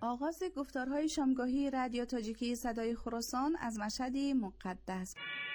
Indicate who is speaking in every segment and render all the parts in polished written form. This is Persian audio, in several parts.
Speaker 1: آغاز گفتارهای شامگاهی رادیو تاجیکی صدای خراسان از مشهد مقدس.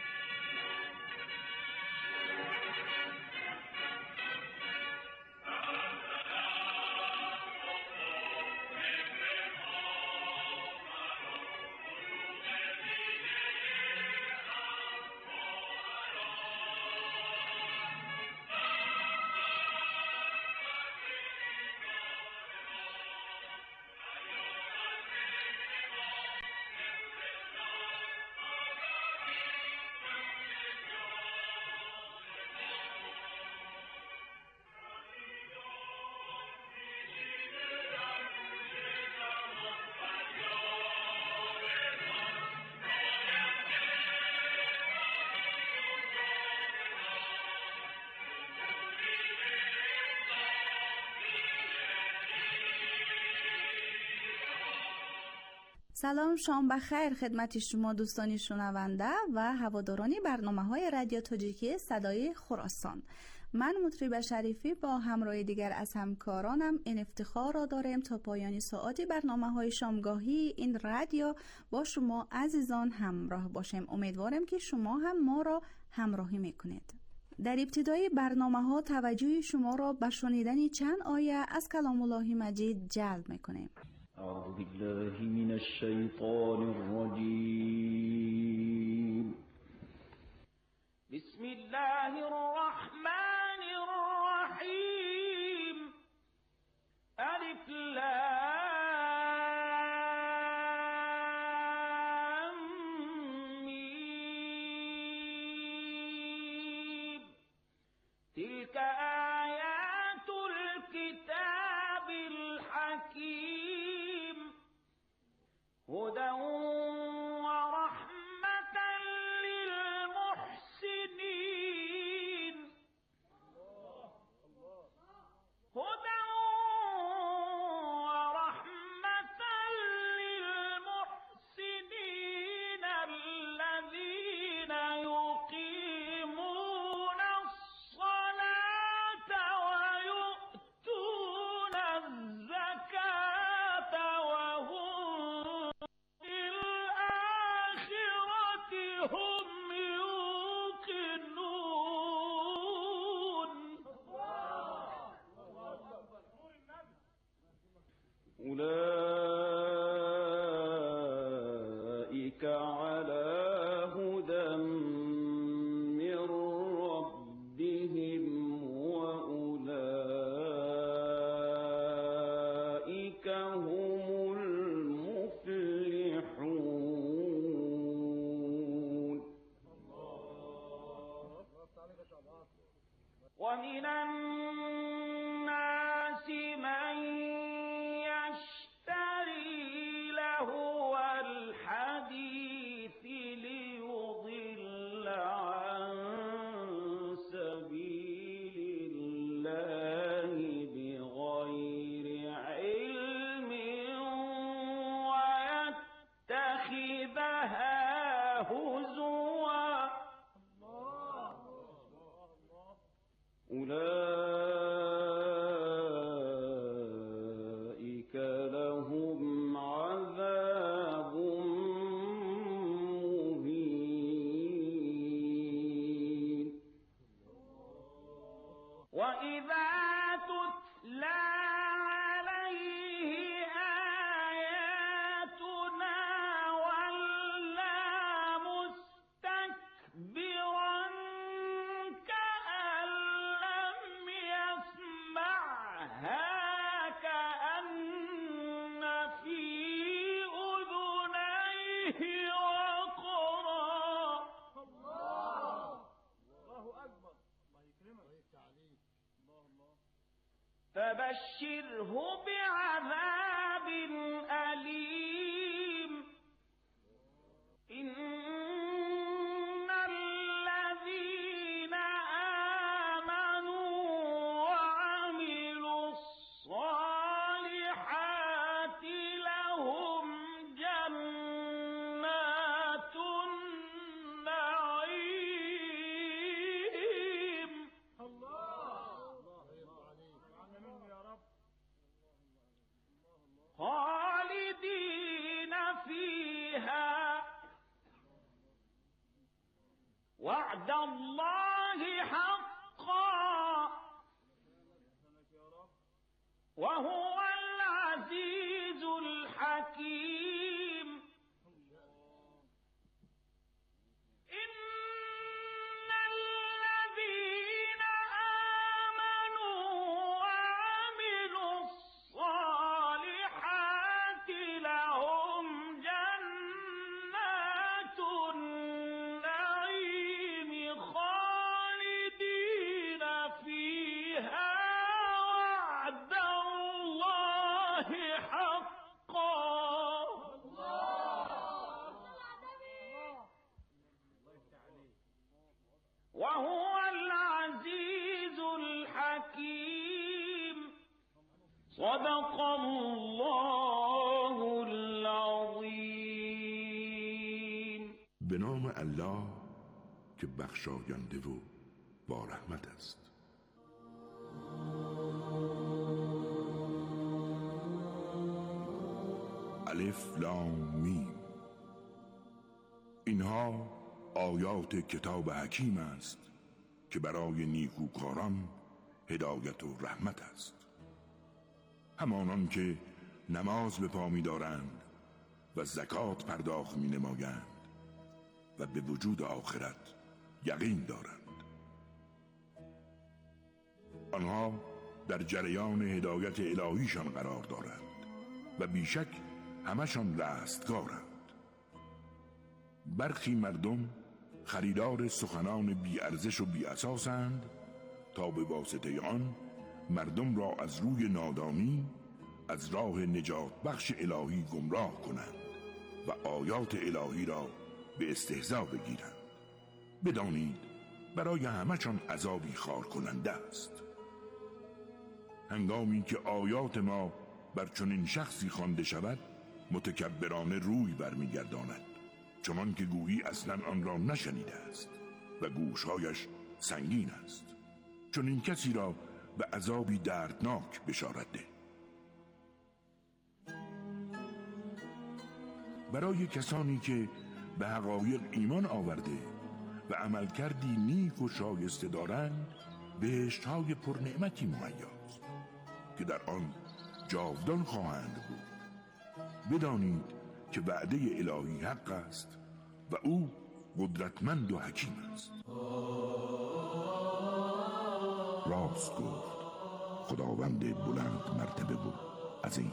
Speaker 1: سلام، شام بخیر خدمت شما دوستان شنونده و هواداران برنامه‌های رادیو تاجیکی صدای خراسان. من مطرب شریفی با همراه دیگر از همکارانم این افتخار را داریم تا پایان ساعت برنامه‌های شامگاهی این رادیو با شما عزیزان همراه باشیم. امیدوارم که شما هم ما را همراهی میکنید. در ابتدای برنامه‌ها توجه شما را به شنیدن چند آیه از کلام الله مجید جلب میکنیم.
Speaker 2: أعوذ بالله من الشيطان الرجيم. بسم الله الرحمن الرحيم. ألف لام ميم. تلك آيات الكتاب الحكيم. هدى ورحمة للمحسنين. هدى ورحمة للمحسنين الذين يقيمون الصلاة ويؤتون الزكاة وهم أولئك على هدى من ربهم وأولئك هم المفلحون. ومن الناس من يشتري لهو الحديث ليضل عن سبيل الله بغير علم ويتخذها هزوا. أولئك لهم عذاب مهين. وإذا تتلى عليه آياتنا ولى مستكبرا كأن لم يسمعها كأن في أذنيه وقرا. الله أكبر. الله يكرمك. فبشره بعذاب أليم. إن الذين آمنوا وعملوا الصالحات لهم جنات النعيم. الله خالدين وهو العزيز الحكيم وهو العزيز الحكيم صدق الله العظیم.
Speaker 3: به نام الله که بخشاینده و با رحمت است. الف لام میم. اینها آیات کتاب حکیم است که برای نیکوکاران هدایت و رحمت است. همانان که نماز به پا می دارند و زکات پرداخت می نمایند و به وجود آخرت یقین دارند. آنها در جریان هدایت الهیشان قرار دارند و بیشک همشان رستگارند. برخی مردم خریدار سخنان بی ارزش و بی اساسند تا به واسطه آن مردم را از روی نادانی از راه نجات بخش الهی گمراه کنند و آیات الهی را به استهزا بگیرند. بدانید برای همه‌شان عذابی خار کننده است. هنگامی که آیات ما بر چنین شخصی خوانده شود متکبرانه روی برمیگرداند، چنان که گویی اصلا آن را نشنیده است و گوشهایش سنگین است. چون این کسی را به عذابی دردناک بشارت ده. برای کسانی که به حقایق ایمان آورده و عمل کردی نیک و شایسته دارند بهشت‌های پرنعمتی مهیاست که در آن جاودان خواهند بود. بدانید که وعده الهی حق است و او قدرتمند و حکیم است. راست گفت خداوند بلند مرتبه و عظیم.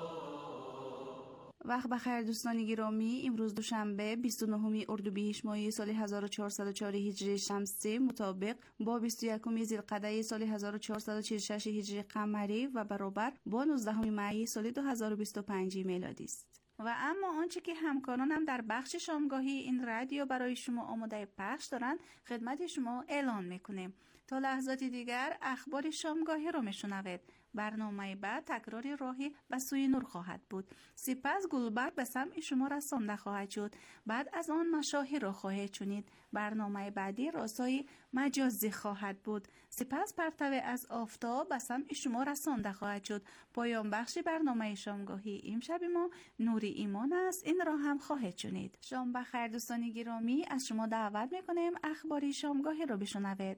Speaker 1: وقت بخیر دوستان گرامی. امروز دوشنبه 29 اردیبهشت ماه سال 1404 هجری شمسی مطابق با 21 ذوالقعده سال 1446 هجری قمری و برابر با 19 می سال 2025 میلادی است. و اما آنچه که همکارانم در بخش شامگاهی این رادیو برای شما آماده پخش دارند خدمت شما اعلان میکنیم. تا لحظاتی دیگر اخبار شامگاهی را میشنوید. برنامه بعد تکرار راهی به سوی نور خواهد بود. سپس گلبرگ به سمع شما رسانده خواهد شد. بعد از آن مشاهیر را خواهید شنید. برنامه بعدی راسای مجازی خواهد بود. سپس پرتو از آفتاب به سمع شما رسانده خواهد شد. پایان بخش برنامه شامگاهی امشب ما نوری ایمان است. این را هم خواهید شنید. شام بخیر دوستان گرامی. از شما دعوت میکنیم اخباری شامگاهی را بشنوید.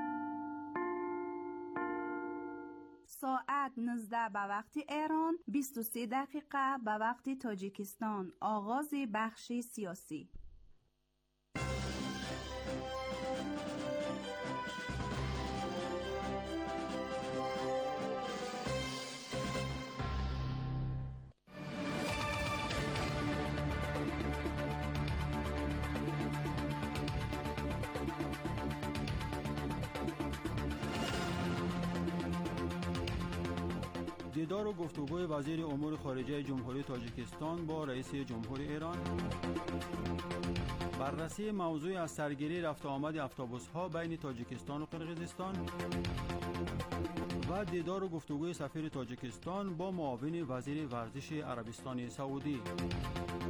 Speaker 1: ساعت 19 به وقت ایران، 23 دقیقه به وقت تاجیکستان. آغاز بخش سیاسی.
Speaker 4: دیدار و گفتگوی وزیر امور خارجه جمهوری تاجیکستان با رئیس جمهوری ایران، بررسی موضوع از سرگیری رفت آمد اتوبوس‌ها بین تاجیکستان و قرقیزستان و دیدار و گفتگوی سفیر تاجیکستان با معاون وزیر ورزش عربستان سعودی.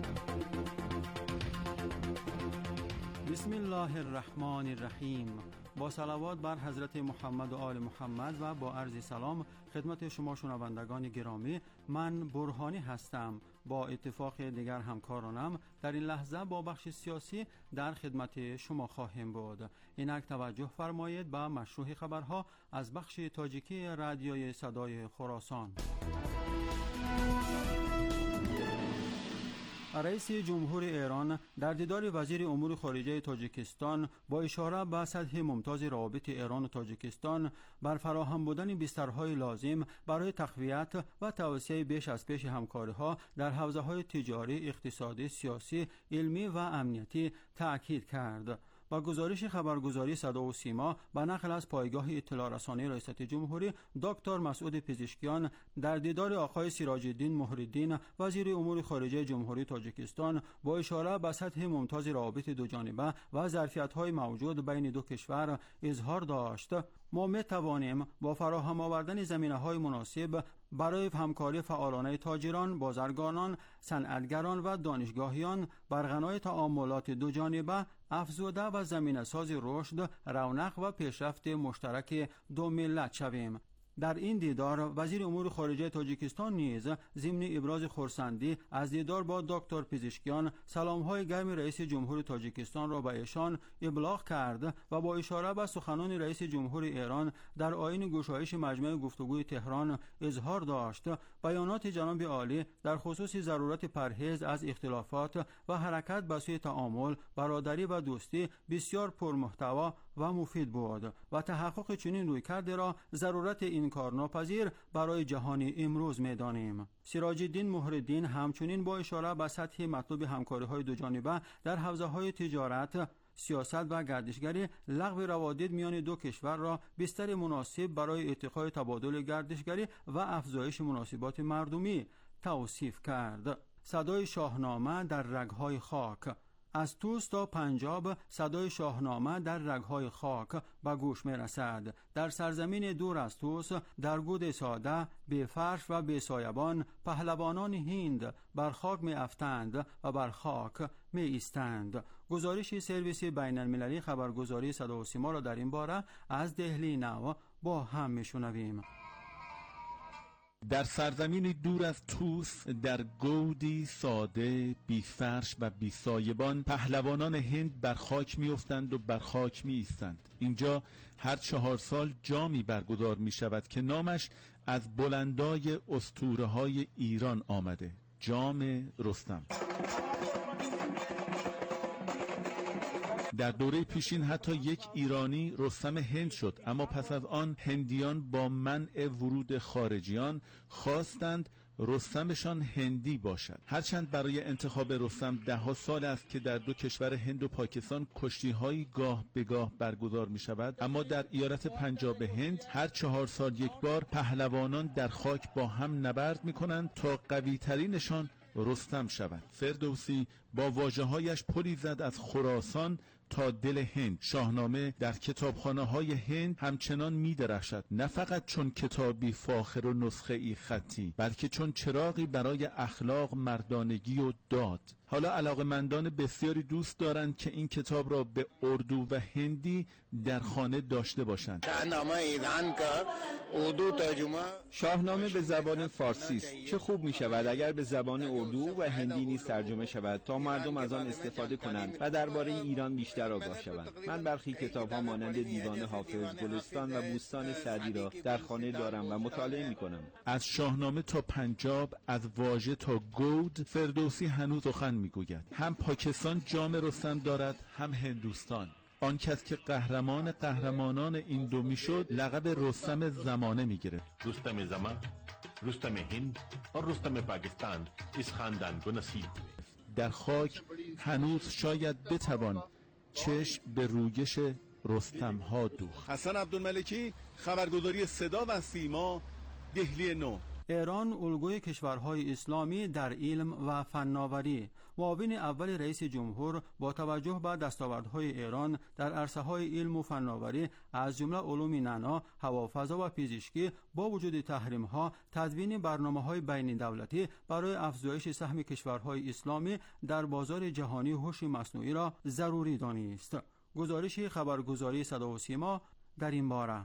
Speaker 4: بسم الله الرحمن الرحیم. با صلوات بر حضرت محمد و آل محمد و با عرض سلام خدمت شما شنوندگان گرامی، من برهانی هستم. با اتفاق دیگر همکارانم در این لحظه با بخش سیاسی در خدمت شما خواهیم بود. اینک توجه فرمایید به مشروع خبرها از بخش تاجیکی رادیوی صدای خراسان. رئیس جمهور ایران در دیدار وزیر امور خارجه تاجیکستان با اشاره به سطح ممتاز روابط ایران و تاجیکستان بر فراهم بودن بسترهای لازم برای تقویت و توسعه بیش از پیش همکاری‌ها در حوزه‌های تجاری، اقتصادی، سیاسی، علمی و امنیتی تأکید کرد. با گزارش خبرگزاری صدا و سیما به نقل از پایگاه اطلاع رسانی ریاست جمهوری، دکتر مسعود پزشکیان در دیدار آقای سراج الدین مهرالدین وزیر امور خارجه جمهوری تاجیکستان با اشاره به سطح ممتاز روابط دو جانبه و ظرفیت‌های موجود بین دو کشور اظهار داشت: ما می‌توانیم با فراهم آوردن زمینه‌های مناسب برای همکاری فعالانه تاجران، بازرگانان، صنعتگران و دانشگاهیان بر غنای تعاملات دو جانبه افزوده و زمینه‌ساز رشد، رونق و پیشرفت مشترک دو ملت شویم. در این دیدار وزیر امور خارجه تاجیکستان نیز ضمن ابراز خرسندی از دیدار با دکتر پزشکیان سلام‌های گرم رئیس جمهور تاجیکستان را به ایشان ابلاغ کرد و با اشاره به سخنان رئیس جمهور ایران در آیین گشایش مجمع گفتگوی تهران اظهار داشت: بیانات جناب عالی در خصوص ضرورت پرهیز از اختلافات و حرکت به سوی تعامل، برادری و دوستی بسیار پرمحتوا و مفید بود و تحقق چنین رویکرد را ضرورت انکارناپذیر برای جهان امروز می‌دانیم. سراج الدین مهرالدین همچنین با اشاره به سطح مطلوب همکاری‌های دو جانبه در حوزه‌های تجارت، سیاست و گردشگری، لغو روابط میان دو کشور را بستر مناسب برای ارتقای تبادل گردشگری و افزایش مناسبات مردمی توصیف کرد. صدای شاهنامه در رگ‌های خاک. از توس تا پنجاب صدای شاهنامه در رگ‌های خاک به گوش می رسد. در سرزمین دور از توس، در گود ساده، بی فرش و بی سایبان، پهلوانان هند بر خاک می افتند و بر خاک می ایستند. گزارش سرویس بین المللی خبرگزاری صدا و سیما را در این باره از دهلی نو با هم می شنویم.
Speaker 5: در سرزمین دور از توس، در گودی ساده، بی فرش و بی سایبان، پهلوانان هند بر خاک می افتند و بر خاک می ایستند. اینجا هر 4 سال جامی برگزار می شود که نامش از بلندای اسطوره های ایران آمده: جام رستم. در دوره پیشین حتی یک ایرانی رستم هند شد، اما پس از آن هندیان با منع ورود خارجیان خواستند رستمشان هندی باشد. هرچند برای انتخاب رستم 10 سال است که در دو کشور هند و پاکستان کشتی‌هایی گاه به گاه برگزار می شود، اما در ایالت پنجاب هند هر 4 سال یک بار پهلوانان در خاک با هم نبرد می کنند تا قوی ترینشان رستم شود. فردوسی با واژه‌هایش پلی زد از خراسان تا دل هند. شاهنامه در کتابخانه‌های هند همچنان می‌درخشد، نه فقط چون کتابی فاخر و نسخه‌ای خطی، بلکه چون چراغی برای اخلاق، مردانگی و داد. حالا علاقه‌مندان بسیاری دوست دارند که این کتاب را به اردو و هندی در خانه داشته باشند.
Speaker 6: شاهنامه به زبان فارسی است. چه خوب می شود اگر به زبان اردو و هندی نیز ترجمه شود تا مردم از آن استفاده کنند و درباره ایران بیشتر آگاه شوند. من برخی کتاب‌ها مانند دیوان حافظ، گلستان و بوستان سعدی را در خانه دارم و مطالعه می‌کنم.
Speaker 5: از شاهنامه تا پنجاب، از واژه تا گود، فردوسی هنوز سخن می‌گوید. هم پاکستان جام رستم دارد، هم هندوستان. آن کس که قهرمانان این دو میشد لقب رستم زمانه میگرفت.
Speaker 7: رستم زمان، رستم هند و رستم پاکستان از خاندان کو نصیب.
Speaker 5: در خاک هنوز شاید بتوان چشم به رویش رستم ها دوخت.
Speaker 8: حسن عبدالملکی، خبرگزاری صدا و سیما، دهلی نو.
Speaker 4: ایران الگوی کشورهای اسلامی در علم و فناوری. معاون اول رئیس جمهور با توجه به دستاوردهای ایران در عرصه‌های علم و فناوری از جمله علوم ننا، هوافضا و پزشکی با وجود تحریم‌ها تدوین برنامه‌های بین‌الدولتی برای افزایش سهم کشورهای اسلامی در بازار جهانی هوش مصنوعی را ضروری دانست. گزارش خبرگزاری صدا و سیما در این باره.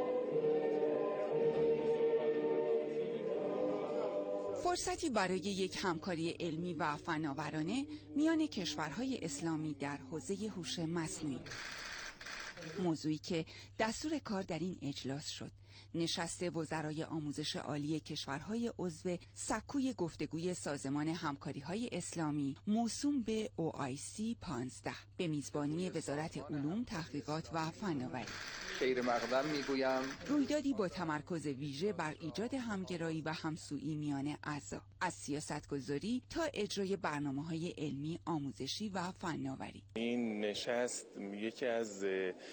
Speaker 9: فرصتی برای یک همکاری علمی و فناورانه میان کشورهای اسلامی در حوزه هوش مصنوعی، موضوعی که دستور کار در این اجلاس شد. نشست وزرای آموزش عالی کشورهای عضو سکوی گفتگوی سازمان همکاری‌های اسلامی موسوم به OIC 15 به میزبانی وزارت علوم، تحقیقات و فناوری.
Speaker 10: خیر مقدم میگویم
Speaker 9: رویدادی با تمرکز ویژه بر ایجاد همگرایی و همسویی میان اعضا، از سیاستگذاری تا اجرای برنامه‌های علمی، آموزشی و فناوری.
Speaker 11: این نشست یکی از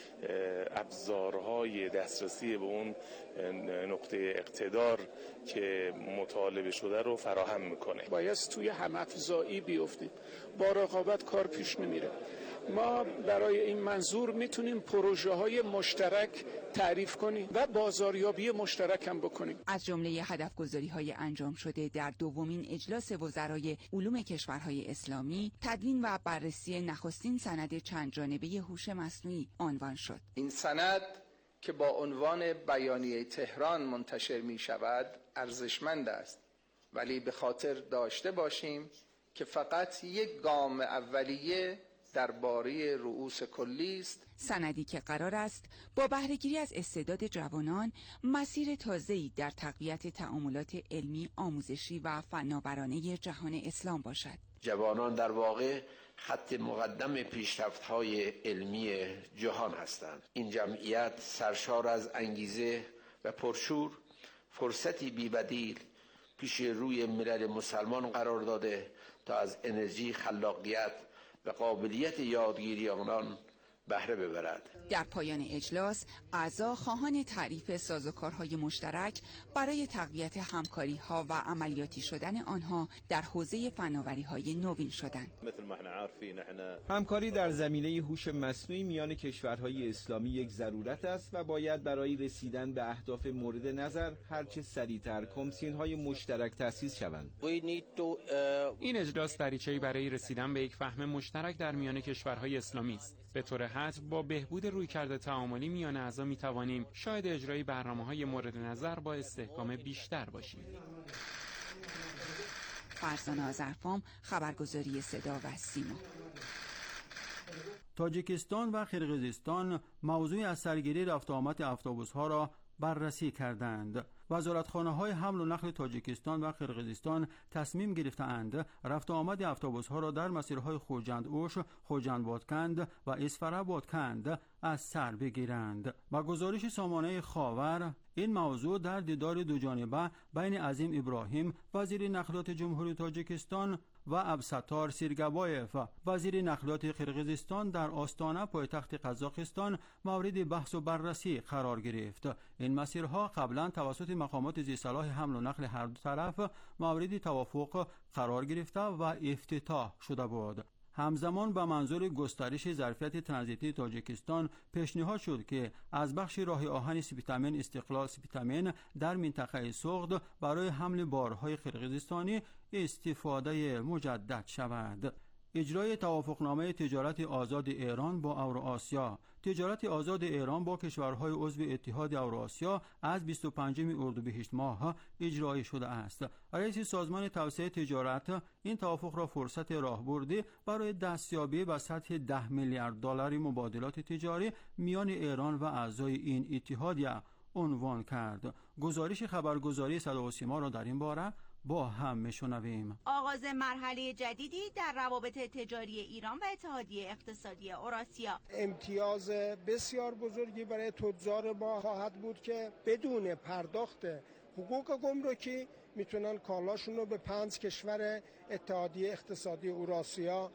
Speaker 11: ابزارهای دسترسی به اون نقطه اقتدار که مطالبه شده رو فراهم میکنه.
Speaker 12: باید توی هم‌افزایی بیفتیم، با رقابت کار پیش نمیره. ما برای این منظور میتونیم پروژه های مشترک تعریف کنیم و بازاریابی مشترک هم بکنیم.
Speaker 9: از جمله هدفگذاری های انجام شده در دومین اجلاس وزرای علوم کشورهای اسلامی، تدوین و بررسی نخستین سند چند جانبه هوش مصنوعی عنوان شد.
Speaker 10: این سند که با عنوان بیانیه تهران منتشر می شود ارزشمند است، ولی به خاطر داشته باشیم که فقط یک گام اولیه درباره رؤوس کلی است.
Speaker 9: سندی که قرار است با بهره‌گیری از استعداد جوانان مسیر تازه‌ای در تقویت تعاملات علمی، آموزشی و فناورانه جهان اسلام باشد.
Speaker 13: جوانان در واقع خط مقدم پیشرفت‌های علمی جهان هستند. این جمعیت سرشار از انگیزه و پرشور فرصتی بی‌بدیل پیش روی ملل مسلمان قرار داده تا از انرژی، خلاقیت و قابلیت یادگیری آنان بهره ببرد.
Speaker 9: در پایان اجلاس، اعضا خواهان تعریف سازوکارهای مشترک برای تقویت همکاری‌ها و عملیاتی شدن آنها در حوزه فناوری‌های نوین شدند.
Speaker 6: همکاری در زمینه هوش مصنوعی میان کشورهای اسلامی یک ضرورت است و باید برای رسیدن به اهداف مورد نظر هرچه سریعتر کمیسیون‌های مشترک تأسیس شوند.
Speaker 14: این اجلاس دریچه‌ای برای رسیدن به یک فهم مشترک در میان کشورهای اسلامی است. به طور حتم با بهبود رویکرد تعاملی میان اعضا میتوانیم شاهد اجرای برنامه‌های مورد نظر با استحکام بیشتر باشیم.
Speaker 9: فرزانه آذرفام، خبرگزاری صدا و سیما.
Speaker 4: تاجیکستان و قرقیزستان موضوعی از سرگیری رفت آمد اتوبوس‌ها را بررسی کردند. وزارتخانه‌های حمل و نقل تاجیکستان و قرقیزستان تصمیم گرفتند رفت آمد اتوبوس‌ها را در مسیرهای خوجند-اوش، خوجند-بادکند و اسفره-بادکند از سر بگیرند. با گزارش سامانه خاور، این موضوع در دیدار دوجانبه بین عظیم ابراهیم وزیر نقلیات جمهوری تاجیکستان و عبدالستار سیرگبایف وزیر نقلیات قرقیزستان در آستانه پایتخت قزاقستان مورد بحث و بررسی قرار گرفت. این مسیرها قبلا توسط مقامات ذی صلاح حمل و نقل هر دو طرف مورد توافق قرار گرفته و افتتاح شده بود. همزمان به منظور گسترش ظرفیت ترانزیتی تاجیکستان پیشنهاد شد که از بخش راه آهن سپیتامین استقلال سپیتامین در منطقه سوغد برای حمل بارهای قرقیزستانی استفاده مجدد شود. اجرای توافقنامه تجارت آزاد ایران با اوراسیا. تجارت آزاد ایران با کشورهای عضو اتحاد اوراسیا از 25 اردیبهشت ماه اجرایی شده است. رئیس سازمان توسعه تجارت این توافق را فرصت راهبردی برای دستیابی به سطح 10 میلیارد دلار مبادلات تجاری میان ایران و اعضای این اتحاد عنوان کرد. گزارش خبرگزاری صدا و سیما را در این باره با هم میشنویم.
Speaker 15: آغاز مرحله جدیدی در روابط تجاری ایران و اتحادیه اقتصادی اوراسیا.
Speaker 16: امتیاز بسیار بزرگی برای تجار ما خواهد بود که بدون پرداخت حقوق گمرکی میتونن کالاشون رو به 5 کشور اتحادیه اقتصادی اوراسیا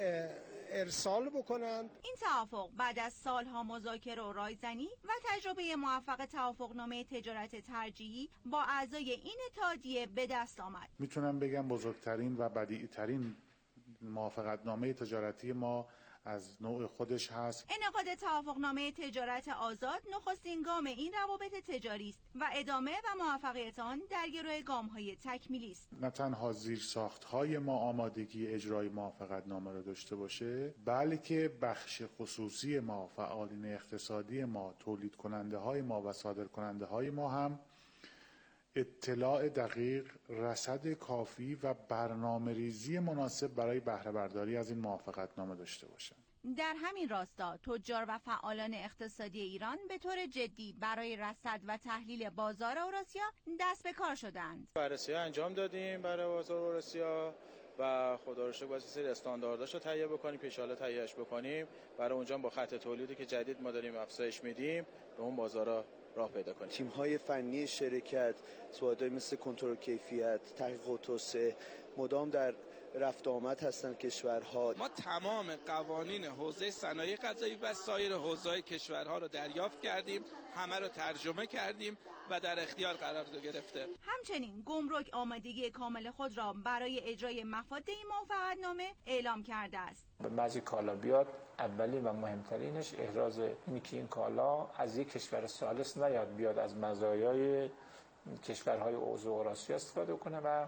Speaker 16: ارسال بکنند.
Speaker 15: این توافق بعد از سالها مذاکره و رایزنی و تجربه موفق توافقنامه تجارت ترجیحی با اعضای این اتحادیه به دست آمد.
Speaker 17: میتونم بگم بزرگترین و بدیعی‌ترین موافقتنامه تجارتی ما از نوع خودش هست.
Speaker 15: انعقاد توافقنامه تجارت آزاد نخستین گام این روابط تجاری است و ادامه و موفقیت آن در گروه گام‌های تکمیلی است.
Speaker 17: نه تنها زیرساخت‌های ما آمادگی اجرای موافقتنامه را داشته باشه، بلکه بخش خصوصی ما، فعالین اقتصادی ما، تولید کننده های ما و صادر کننده های ما هم اطلاع دقیق، رصد کافی و برنامه ریزی مناسب برای بهره برداری از این موافقتنامه داشته باشند.
Speaker 15: در همین راستا تجار و فعالان اقتصادی ایران به طور جدی برای رصد و تحلیل بازار اوراسیا دست به کار شدند.
Speaker 18: بررسی انجام دادیم برای بازار اوراسیا و خدا رو شکر باید سری استاندارداشو تهیه بکنیم، پیش‌حال تهیهش بکنیم، برای اونجا با خط تولیدی که جدید ما داریم افزایش میدیم به اون بازارا راه پیدا کنیم.
Speaker 19: تیم‌های فنی شرکت، سوادای مثل کنترل کیفیت، تحقیق و توسعه مدام در رفت آمد هستند کشورها.
Speaker 20: ما تمام قوانین حوزه صنایع غذایی و سایر حوزه‌های کشورها رو دریافت کردیم، همه رو ترجمه کردیم و در اختیار قرار گرفته.
Speaker 15: همچنین گمرک آمادگی کامل خود را برای اجرای مفاد این موافقتنامه اعلام کرده است.
Speaker 10: بعضی کالا بیاد، اولین و مهمترینش احراز اینی که این کالا از یک کشور ثالث نیاد، بیاد از مزایای کشورهای حوزه اوراسیا استفاده کنه و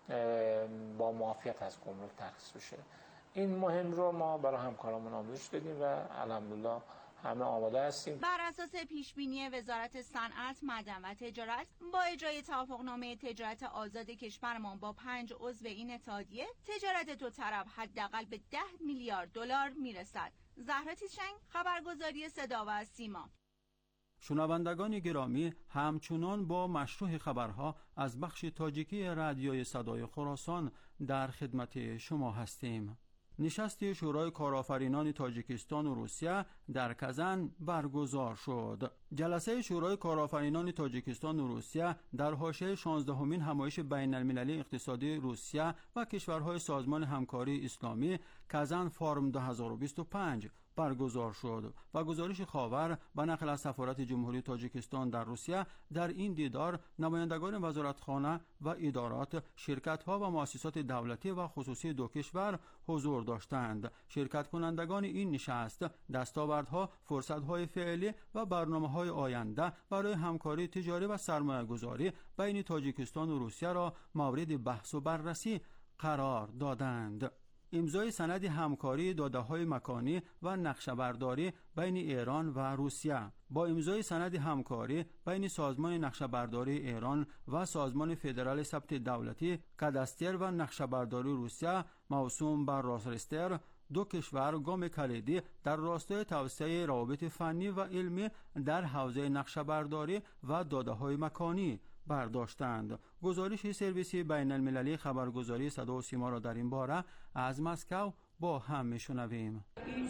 Speaker 10: با معافیت از گمرک ترخیص بشه. این مهم رو ما برای همکارامون آموزش دادیم و الحمدلله همه آماده هستیم.
Speaker 15: بر اساس پیشبینی وزارت صنعت، معدن و تجارت با اجرای توافقنامه تجارت آزاد کشورمان با 5 عضو این اتحادیه، تجارت دو طرف حداقل به 10 میلیارد دلار میرسد. زهرا تیزشنگ، خبرگزاری صدا و سیما.
Speaker 4: شنوندگان گرامی، همچنان با مشروع خبرها از بخش تاجیکی رادیوی صدای خراسان در خدمت شما هستیم. نشست شورای کارآفرینان تاجیکستان و روسیه در کازان برگزار شد. جلسه شورای کارآفرینان تاجیکستان و روسیه در حاشیه 16مین همایش بین المللی اقتصادی روسیه و کشورهای سازمان همکاری اسلامی کازان فارم 2025 برگزار شد و گزارش خاور به نقل از سفارت جمهوری تاجیکستان در روسیه در این دیدار نمایندگان وزارتخانه و ادارات، شرکت‌ها و مؤسسات دولتی و خصوصی دو کشور حضور داشتند. شرکت کنندگان این نشست دستاوردها، فرصت‌های فعلی و برنامه‌های آینده برای همکاری تجاری و سرمایه‌گذاری بین تاجیکستان و روسیه را مورد بحث و بررسی قرار دادند. امضای سند همکاری داده‌های مکانی و نقشه‌برداری بین ایران و روسیه. با امضای سند همکاری بین سازمان نقشه‌برداری ایران و سازمان فدرال ثبت دولتی کاداستر و نقشه‌برداری روسیه موسوم بر راسرستر، دو کشور گام کلیدی در راستای توسعه روابط فنی و علمی در حوزه نقشه‌برداری و داده‌های مکانی برداشتند. گزارش سرویس بین المللی خبرگزاری صدا و سیما را در این باره از مسکو با هم میشنویم.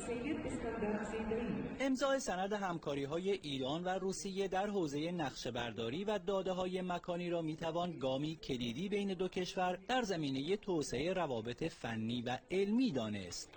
Speaker 21: امضای سند همکاری‌های ایران و روسیه در حوزه نقشه‌برداری و داده‌های مکانی را می‌توان گامی کلیدی بین دو کشور در زمینه توسعه روابط فنی و علمی دانست.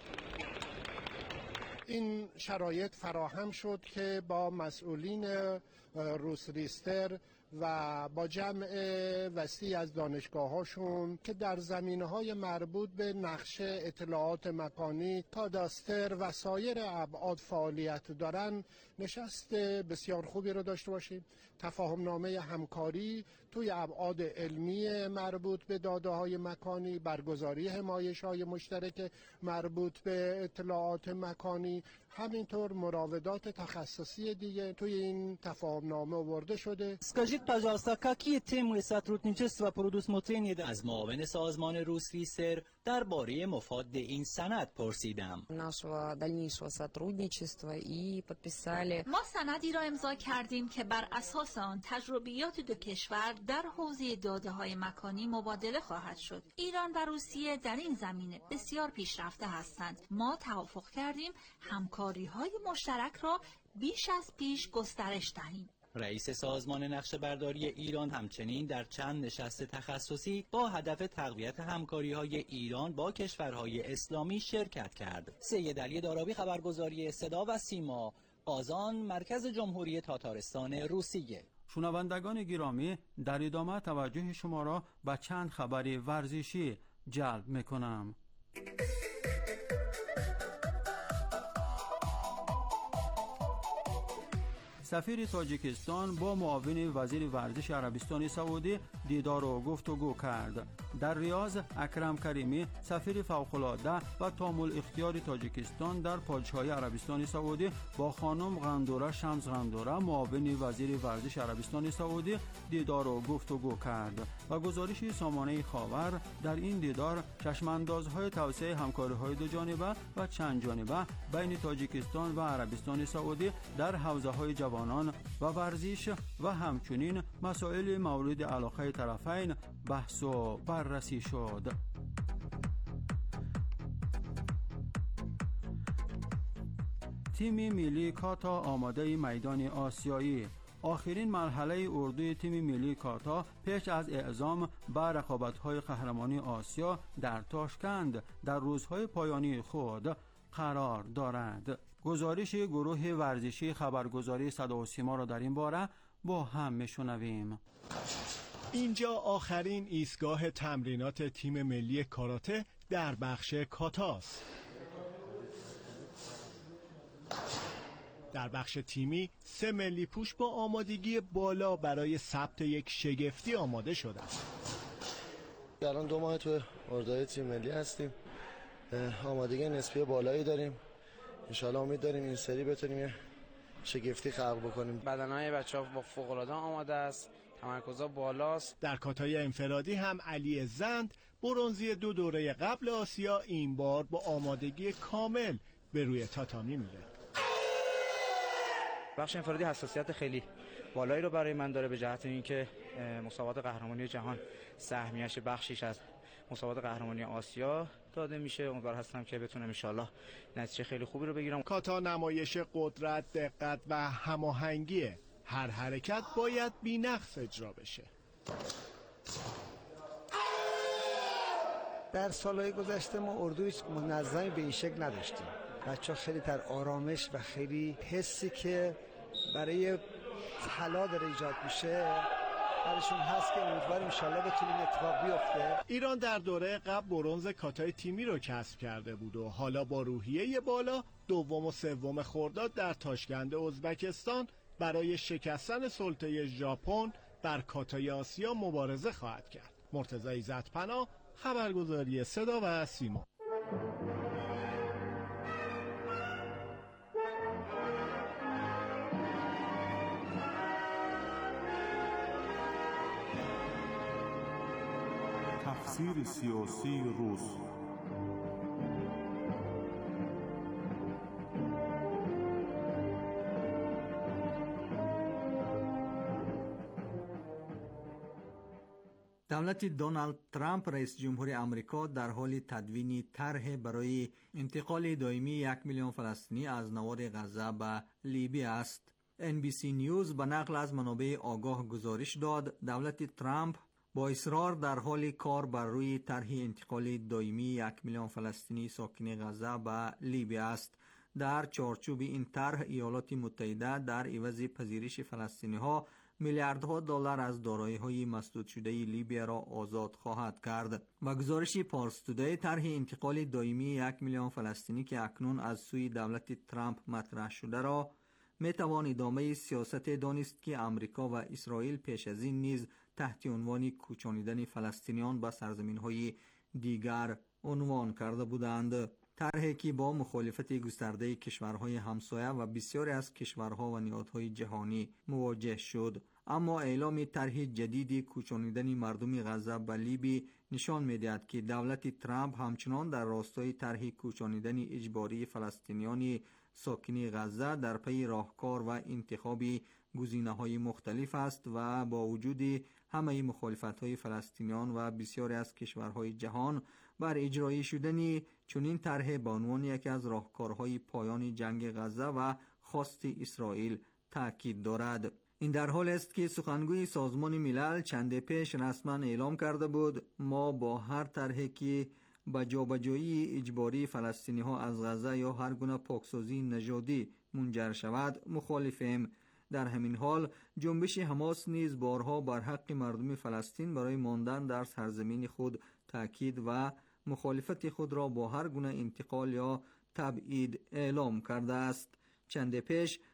Speaker 16: این شرایط فراهم شد که با مسئولین روسریستر و با جمع وسیع از دانشگاه‌هاشون که در زمینه‌های مربوط به نقشه، اطلاعات مکانی، کاداستر و سایر ابعاد فعالیت دارن نشست بسیار خوبی رو داشته باشیم. تفاهمنامه همکاری توی ابعاد علمی مربوط به داده‌های مکانی، برگزاری همایش‌های مشترک مربوط به اطلاعات مکانی، همینطور مراودات تخصصی دیگه توی این تفاهمنامه آورده شده.
Speaker 21: Пожалуйста, какие темы сотрудничества предусмотрены از معاون سازمان روسریستر درباره مفاد این سند پرسیدم.
Speaker 22: Нашего дальнейшего сотрудничества и подписали.
Speaker 23: ما سندی را امضا کردیم که بر اساس آن تجربیات دو کشور در حوزه داده‌های مکانی مبادله خواهد شد. ایران و روسیه در این زمینه بسیار پیشرفته هستند. ما توافق کردیم همکاری‌های مشترک را بیش از پیش گسترش دهیم.
Speaker 21: رئیس سازمان نقشه‌برداری ایران همچنین در چند نشست تخصصی با هدف تقویت همکاری‌های ایران با کشورهای اسلامی شرکت کرد. سید علی دارابی، خبرگزاری صدا و سیما، قازان، مرکز جمهوری تاتارستان روسیه.
Speaker 4: شنوندگان گرامی، در ادامه توجه شما را به چند خبر ورزشی جلب می‌کنم. سفیر تاجیکستان با معاون وزیر ورزش عربستان سعودی دیدار و گفتگو کرد. در ریاض اکرم کریمی سفیر فوق‌العاده و تامل اختیار تاجیکستان در پادشاهی عربستان سعودی با خانم غندوره شمس غندوره معاون وزیر ورزش عربستان سعودی دیدار و گفتگو کرد و گزارش سامانه خاور در این دیدار چشماندازهای توسعه همکاری‌های دو جانبه و چند جانبه بین تاجیکستان و عربستان سعودی در حوزه‌های جوانان و ورزش و همچنین مسائل مورد علاقه طرفین بحث و بررسی شد. تیم ملی کاتا آماده میدان آسیایی. آخرین مرحله اردوی تیم ملی کاتا پیش از اعزام به رقابت‌های قهرمانی آسیا در تاشکند در روزهای پایانی خود قرار دارد. گزارش گروه ورزشی خبرگزاری صدا و سیما را در این باره با هم میشنویم.
Speaker 1: اینجا آخرین ایستگاه تمرینات تیم ملی کاراته در بخش کاتاست. در بخش تیمی 3 ملی پوش با آمادگی بالا برای ثبت یک شگفتی آماده شدند.
Speaker 2: الان 2 ماه تو اردوی تیم ملی هستیم. آمادگی نسبی بالایی داریم. انشالله امید داریم این سری بتونیم یه شگفتی خلق بکنیم.
Speaker 3: بدنهای بچه‌ها با فوق‌العاده آماده است. تمرکزها بالاست.
Speaker 1: در کاتای انفرادی هم علی زند برنزی 2 دوره قبل آسیا این بار با آمادگی کامل به روی تاتامی میره.
Speaker 3: بخش انفرادی حساسیت خیلی بالایی رو برای من داره به جهت اینکه مسابقات قهرمانی جهان سهمیش بخشیش از مسابقات قهرمانی آسیا داده میشه. امیدوار هستم که بتونم ان شاءالله نتیجه خیلی خوبی رو بگیرم.
Speaker 1: کاتا نمایش قدرت، دقت و هماهنگیه. هر حرکت باید بی‌نقص اجرا بشه.
Speaker 24: در سالهای گذشته ما اردوی منظمی به این شکل نداشتیم. بچه‌ها خیلی در آرامش و خیلی حسی که برای طلا داره ایجاد میشه برایشون هست که امیدواریم انشالله بتونیم اتفاق بیفته.
Speaker 1: ایران در دوره قبل برنز کاتای تیمی رو کسب کرده بود و حالا با روحیه بالا 2 و 3 خرداد در تاشکند ازبکستان برای شکستن سلطه ژاپن در کاتای آسیا مبارزه خواهد کرد. مرتضی عزت‌پناه، خبرگزاری صدا و سیما.
Speaker 25: تفسیر سیاسی روز.
Speaker 26: دولت دونالد ترامپ رئیس جمهور آمریکا در حال تدوین طرح برای انتقال دائمی 1 میلیون فلسطینی از نوار غزه به لیبی است. NBC نیوز به نقل از منابع آگاه گزارش داد دولت ترامپ با اصرار در حال کار بر روی طرح انتقال دائمی 1 میلیون فلسطینی ساکن غزه به لیبی است. در چارچوب این طرح ایالات متحده در عوض پذیرش فلسطینی‌ها میلیاردها دلار از دارایی‌های مسدود شده لیبی را آزاد خواهد کرد. و گزارش پارس تودی طرح انتقال دائمی 1 میلیون فلسطینی که اکنون از سوی دولت ترامپ مطرح شده را میتوان ادامه سیاست دانست که امریکا و اسرائیل پیش از این نیز تحت عنوان کوچانیدن فلسطینیان به سرزمین‌های دیگر عنوان کرده بودند. طرحی که با مخالفت گسترده کشورهای همسایه و بسیاری از کشورها و نهادهای جهانی مواجه شد. اما اعلام طرح جدید کوچانیدن مردم غزه به لیبی نشان می‌دهد که دولت ترامپ همچنان در راستای طرح کوچانیدن اجباری فلسطینیان ساکن غزه در پی راهکار و انتخاب گزینه‌های مختلف است و با وجود همه مخالفت‌های فلسطینیان و بسیاری از کشورهای جهان بر اجرای شدن چنین طرح به عنوان یکی از راهکارهای پایان جنگ غزه و خواست اسرائیل تاکید دارد. این در حال است که سخنگوی سازمان ملل چند پیش رسما اعلام کرده بود ما با هر طرحی که با جابجایی اجباری فلسطینی‌ها از غزه یا هر گونه پاکسازی نژادی منجر شود مخالفیم. در همین حال جنبش حماس نیز بارها بر حق مردم فلسطین برای ماندن در سرزمین خود تاکید و مخالفت خود را با هر گونه انتقال یا تبعید اعلام کرده است. چند پیش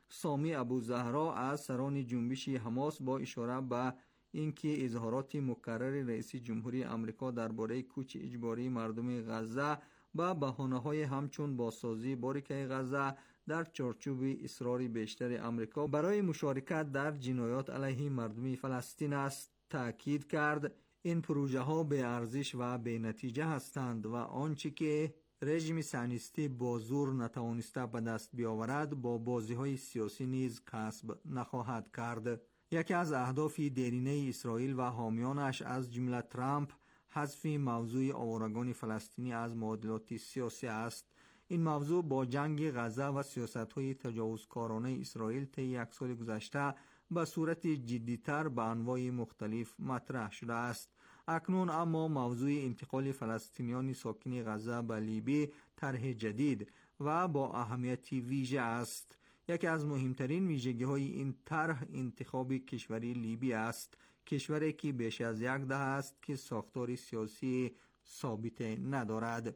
Speaker 26: سامی ابوزهرا از سران جنبش حماس با اشاره به اینکه اظهارات مکرر رئیس جمهوری آمریکا درباره کوچ اجباری مردم غزه با بهانه‌های همچون بازسازی باریکه غزه در چارچوب اصرار بیشتر آمریکا برای مشارکت در جنایات علیه مردم فلسطین است تأکید کرد. این پروژه ها به ارزش و به نتیجه هستند و آنچه که رژیم صهیونیستی با زور نتوانسته به دست بیاورد با بازی های سیاسی نیز کسب نخواهد کرد. یکی از اهداف دیرینه اسرائیل و حامیانش از جمله ترامپ حذف موضوع آوارگان فلسطینی از معادلات سیاسی است. این موضوع با جنگ غزه و سیاست‌های تجاوزکارانه اسرائیل طی یک سال گذشته به صورت جدی‌تر به انواع مختلف مطرح شده است. اکنون اما موضوع انتقال فلسطینیان ساکن غزه به لیبی طرح جدید و با اهمیت ویژه است. یکی از مهمترین ویژگی‌های این طرح انتخاب کشوری لیبی است، کشوری که بیش از یک دهه است که ساختار سیاسی ثابت ندارد.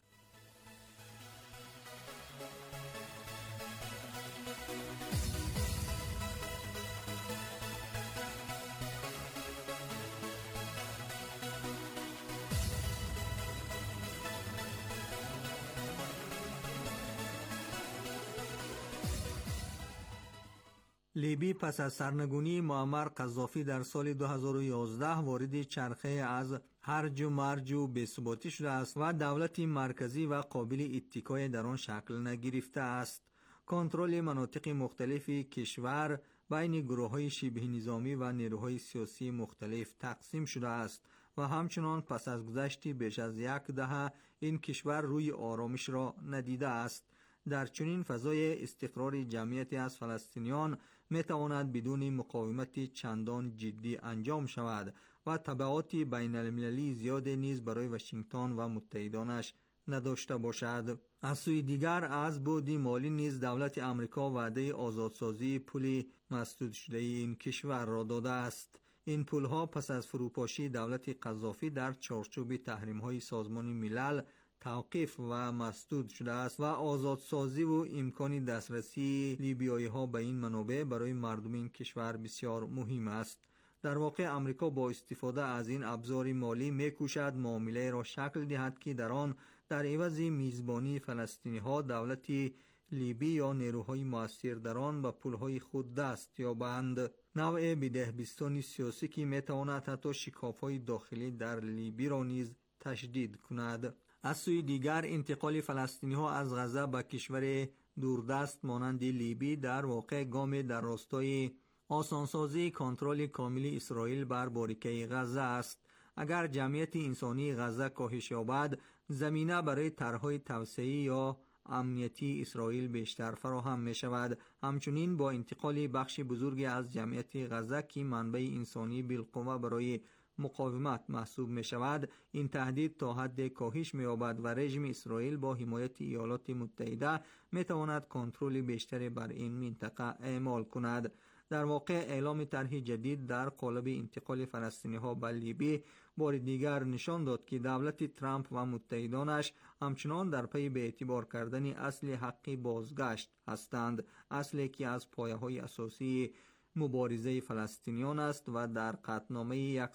Speaker 26: لیبی پس از سرنگونی معمر قذافی در سال 2011 وارد چرخه از هرج و مرج و بی‌ثباتی شده است و دولتی مرکزی و قابل اتکای در آن شکل نگرفته است. کنترل مناطق مختلف کشور بین گروه‌های شبه نظامی و نیروهای سیاسی مختلف تقسیم شده است و همچنان پس از گذشت بیش از یک دهه این کشور روی آرامش را ندیده است. در چنین فضای استقرار جمعیتی از فلسطینیان میتواند بدون مقاومت چندان جدی انجام شود و تبعات بین المللی زیاد نیز برای واشنگتن و متحدانش نداشته باشد. از سوی دیگر از بعد مالی نیز دولت آمریکا وعده آزادسازی پول مسدود شده این کشور را داده است. این پولها پس از فروپاشی دولت قذافی در چارچوب تحریم‌های سازمان ملل توقیف و مسدود شده است و آزادسازی و امکان دسترسی لیبیایی ها به این منابع برای مردم این کشور بسیار مهم است. در واقع آمریکا با استفاده از این ابزار مالی می‌کوشد معامله را شکل دهد که در آن در عوض میزبانی فلسطینی ها دولت لیبی یا نیروهای مؤثر در آن به پولهای خود دست یابند. نوع بدهبستانی سیاسی که میتواند حتی شکاف‌های داخلی در لیبی را نیز تشدید کند. از سوی دیگر انتقال فلسطینی ها از غزه به کشور دوردست مانند لیبی در واقع گام در راستای آسانسازی کنترل کامل اسرائیل بر باریکه غزه است. اگر جمعیت انسانی غزه کاهش یابد، زمینه برای طرح‌های توسعه‌ای یا امنیتی اسرائیل بیشتر فراهم می شود. همچنین با انتقال بخش بزرگی از جمعیت غزه که منبع انسانی بالقوه برای مقاومت محسوب می شود، این تهدید تا حد کاهش می یابد و رژیم اسرائیل با حمایت ایالات متحده می تواند کنترل بیشتری بر این منطقه اعمال کند. در واقع اعلام طرح جدید در قالب انتقال فلسطینی ها به لیبی بار دیگر نشان داد که دولت ترامپ و متحدانش همچنان در پی به اعتبار کردن اصل حق بازگشت هستند، اصلی که از پایه های اساسی مبارزه فلسطینیان است و در قطعنامه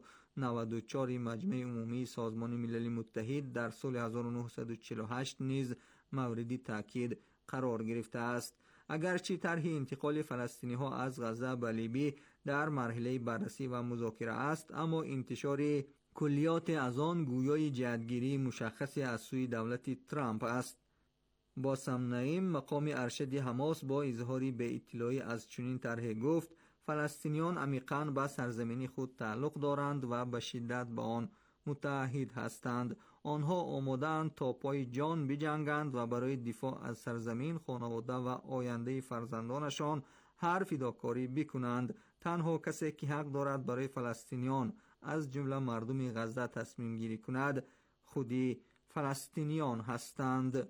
Speaker 26: 194 مجمع عمومی سازمان ملل متحد در سال 1948 نیز مورد تاکید قرار گرفته است. اگرچه طرح انتقال فلسطینی ها از غزه به لیبی در مرحله بررسی و مذاکره است، اما انتشار کلیات از آن گویای جهتگیری مشخصی از سوی دولت ترامپ است. باسم نعیم مقام ارشد حماس با اظهاری به اطلاعی از چنین طرح گفت فلسطینیان عمیقاً به سرزمین خود تعلق دارند و به شدت به آن متعهد هستند. آنها آماده‌اند تا پای جان بجنگند و برای دفاع از سرزمین، خانواده و آینده فرزندانشان هر فداکاری بکنند. تنها کسی که حق دارد برای فلسطینیان از جمله مردم غزه تصمیم گیری کند خودی فلسطینیان هستند.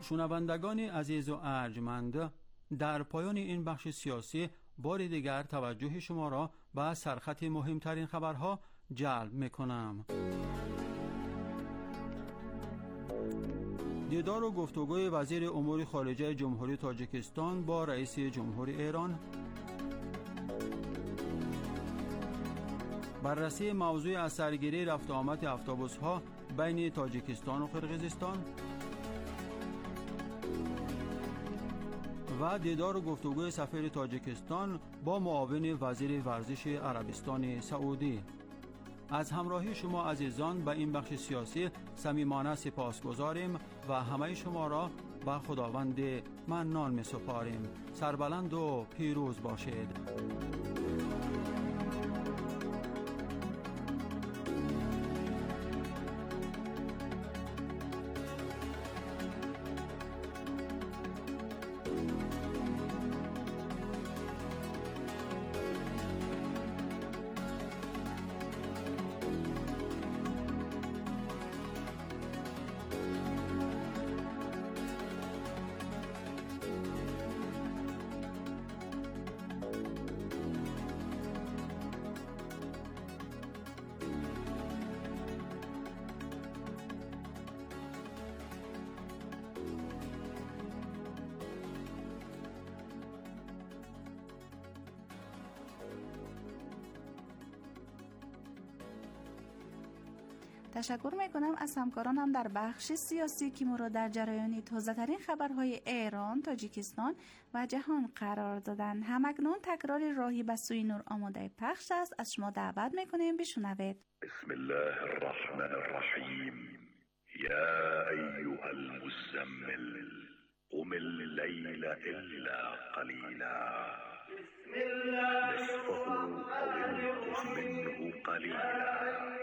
Speaker 4: شنوندگان عزیز و ارجمند، در پایان این بخش سیاسی بار دیگر توجه شما را به سرخط مهمترین خبرها جلب میکنم. دیدار و گفتگوی وزیر امور خارجه جمهوری تاجیکستان با رئیس جمهور ایران، بررسی موضوع از سرگیری رفت آمد اتوبوس‌ها بین تاجیکستان و قرقیزستان و دیدار و گفتگوی سفیر تاجیکستان با معاون وزیر ورزش عربستان سعودی. از همراهی شما عزیزان به این بخش سیاسی صمیمانه سپاسگزاریم و همه شما را به خداوند منان می‌سپاریم. سربلند و پیروز باشید.
Speaker 5: تشکر میکنم از همکارانم در بخش سیاسی که ما را در جریان تازه‌ترین خبرهای ایران، تاجیکستان و جهان قرار دادن. همکنون تکرار راهی به سوی نور آماده پخش است. از شما دعوت میکنیم بشنوید.
Speaker 7: بسم الله الرحمن الرحیم. یا ایها المزمل قم الليل الا قلیلا نصفه او انقص منه قلیلا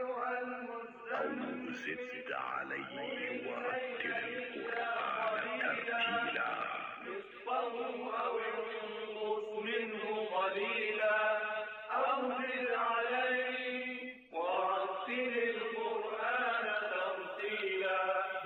Speaker 7: أو زد عليه ورتل القرآن ترتيلا نصفه أو انقص منه قليلا أو زد عليه ورتل القرآن ترتيلا.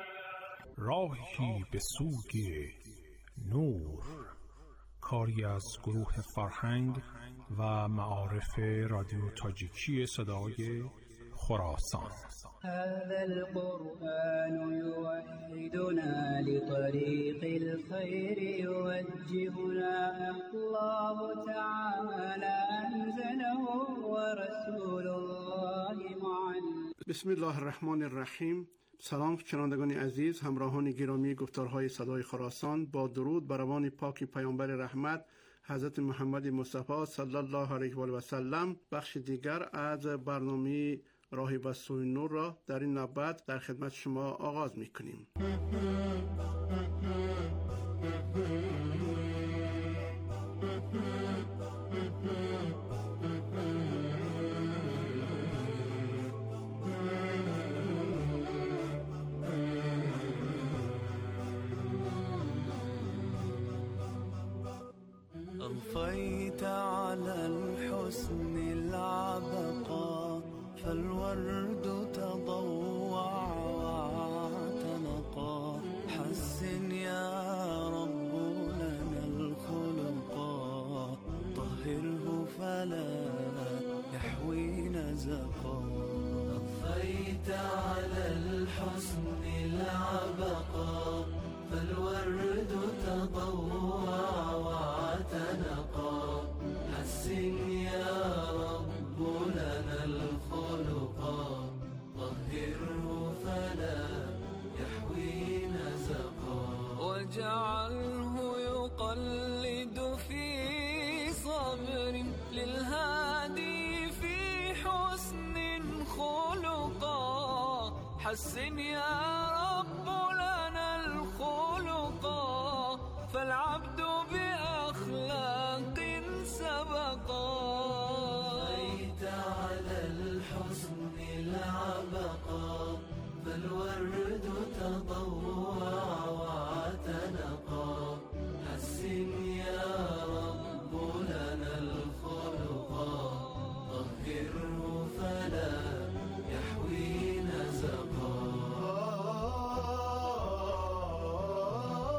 Speaker 8: راهی به سوی نور، کاری از گروه فرهنگ و معارف رادیو تاجیکی صدای خراسان.
Speaker 11: هذا القرآن يوحدنا لطريق الخير يوجهنا الله تعالى أنزله ورسول الله معنا.
Speaker 12: بسم الله الرحمن الرحیم. سلام شنوندگان عزیز، همراهان گرامی گفتارهای صدای خراسان، با درود بر روان پاک پیامبر رحمت حضرت محمد مصطفی صلی الله علیه و آله و سلم، بخش دیگر از برنامه راهی به سوی نور را در این نوبت در خدمت شما آغاز می‌کنیم.
Speaker 13: أضفيت على الحسن العبقى فالورد تضوع واعتنقا حسن يا رب لنا الخلقا طهره فلا يحوي نزقا. أضفيت على الحسن العبقى فالورد تضوع واعتنقا حسن يا رب لنا الخلقا طهره فلا يحوي نزقا. واجعله يقلد في صبر للهادي في حسن خلقا حسن يا رب لنا الخلقا فالعبد بأخلاق سبقا. بيت على الحسن العبقا فالورد تضوع واعتنقا حسن يا رب لنا الخلقا طهره فلا يحوي نزقا.